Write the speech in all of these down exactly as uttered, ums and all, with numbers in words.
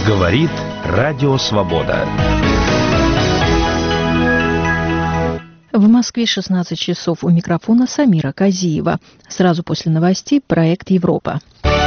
Говорит Радио Свобода. В Москве шестнадцать часов. У микрофона Самира Казиева. Сразу после новостей проект «Европа».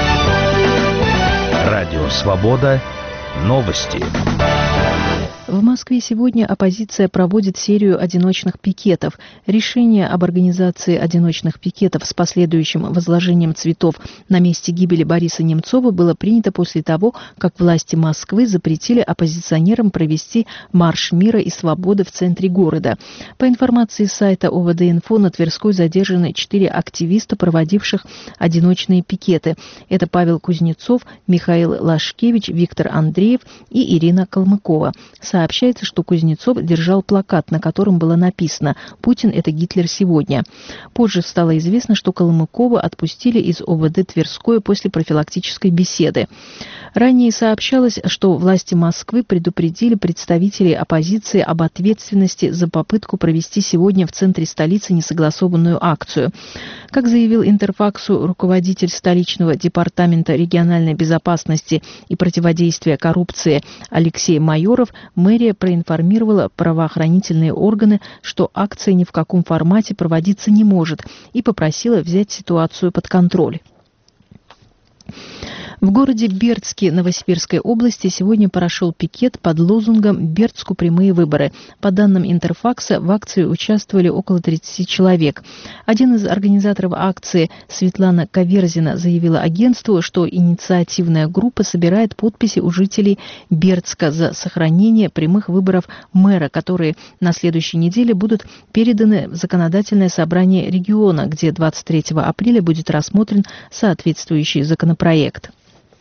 Радио Свобода. Новости. В Москве сегодня оппозиция проводит серию одиночных пикетов. Решение об организации одиночных пикетов с последующим возложением цветов на месте гибели Бориса Немцова было принято после того, как власти Москвы запретили оппозиционерам провести марш мира и свободы в центре города. По информации сайта О В Д-Инфо, на Тверской задержаны четыре активиста, проводивших одиночные пикеты. Это Павел Кузнецов, Михаил Лашкевич, Виктор Андреев и Ирина Калмыкова. Сообщается, что Кузнецов держал плакат, на котором было написано «Путин – это Гитлер сегодня». Позже стало известно, что Калмыкова отпустили из О В Д Тверской после профилактической беседы. Ранее сообщалось, что власти Москвы предупредили представителей оппозиции об ответственности за попытку провести сегодня в центре столицы несогласованную акцию. Как заявил Интерфаксу руководитель столичного департамента региональной безопасности и противодействия коррупции Алексей Майоров, мэрия проинформировала правоохранительные органы, что акция ни в каком формате проводиться не может, и попросила взять ситуацию под контроль. В городе Бердске Новосибирской области сегодня прошел пикет под лозунгом «Бердску прямые выборы». По данным Интерфакса, в акции участвовали около тридцати человек. Один из организаторов акции, Светлана Каверзина, заявила агентству, что инициативная группа собирает подписи у жителей Бердска за сохранение прямых выборов мэра, которые на следующей неделе будут переданы в законодательное собрание региона, где двадцать третьего апреля будет рассмотрен соответствующий законопроект.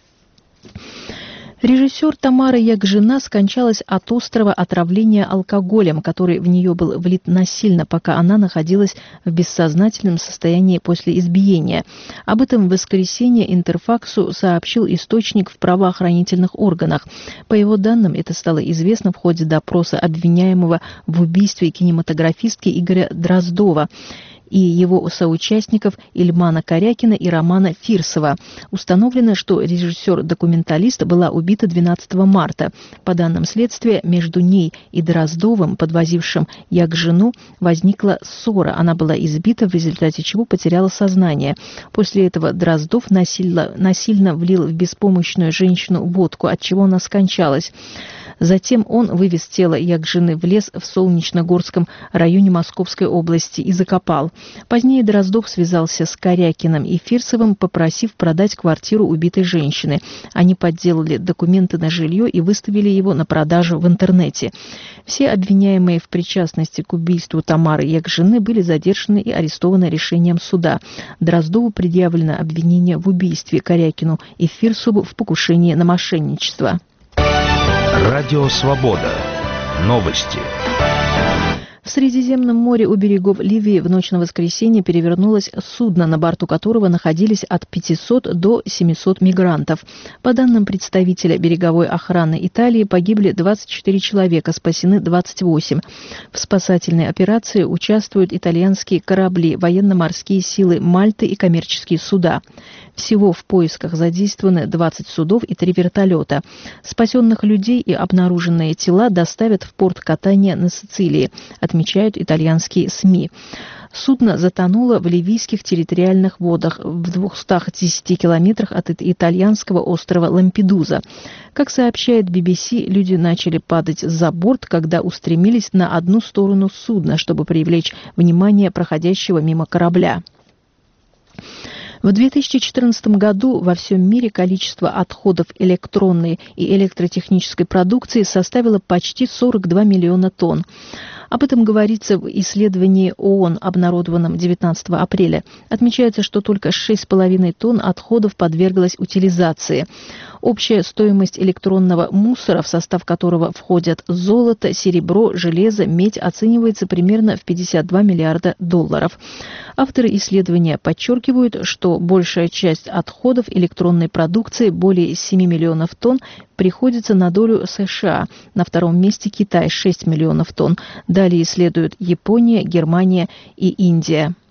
Режиссер Тамара Ягжина скончалась от острого отравления алкоголем, который в нее был влит насильно, пока она находилась в бессознательном состоянии после избиения. Об этом в воскресенье Интерфаксу сообщил источник в правоохранительных органах. По его данным, это стало известно в ходе допроса обвиняемого в убийстве кинематографистки Игоря Дроздова и его соучастников Ильмана Корякина и Романа Фирсова. Установлено, что режиссер-документалист была убита двенадцатого марта. По данным следствия, между ней и Дроздовым, подвозившим Ягжину, возникла ссора. Она была избита, в результате чего потеряла сознание. После этого Дроздов насильно, насильно влил в беспомощную женщину водку, от чего она скончалась. Затем он вывез тело Ягжины в лес в Солнечногорском районе Московской области и закопал. Позднее Дроздов связался с Корякиным и Фирсовым, попросив продать квартиру убитой женщины. Они подделали документы на жилье и выставили его на продажу в интернете. Все обвиняемые в причастности к убийству Тамары Ягжины были задержаны и арестованы решением суда. Дроздову предъявлено обвинение в убийстве, Корякину и Фирсову в покушении на мошенничество. Радио Свобода. Новости. В Средиземном море у берегов Ливии в ночь на воскресенье перевернулось судно, на борту которого находились от пятисот до семисот мигрантов. По данным представителя береговой охраны Италии, погибли двадцать четыре человека, спасены двадцать восемь. В спасательной операции участвуют итальянские корабли, военно-морские силы Мальты и коммерческие суда. Всего в поисках задействованы двадцать судов и три вертолета. Спасенных людей и обнаруженные тела доставят в порт Катания на Сицилии, отмечают итальянские СМИ. Судно затонуло в ливийских территориальных водах в двухстах десяти километрах от итальянского острова Лампедуза. Как сообщает Би Би Си, люди начали падать за борт, когда устремились на одну сторону судна, чтобы привлечь внимание проходящего мимо корабля. В две тысячи четырнадцатом году во всем мире количество отходов электронной и электротехнической продукции составило почти сорок два миллиона тонн. Об этом говорится в исследовании ООН, обнародованном девятнадцатого апреля. Отмечается, что только шесть с половиной тонн отходов подверглось утилизации. Общая стоимость электронного мусора, в состав которого входят золото, серебро, железо, медь, оценивается примерно в пятьдесят два миллиарда долларов. Авторы исследования подчеркивают, что большая часть отходов электронной продукции, более семи миллионов тонн, приходится на долю США. На втором месте Китай – шесть миллионов тонн. Далее следуют Япония, Германия и Индия.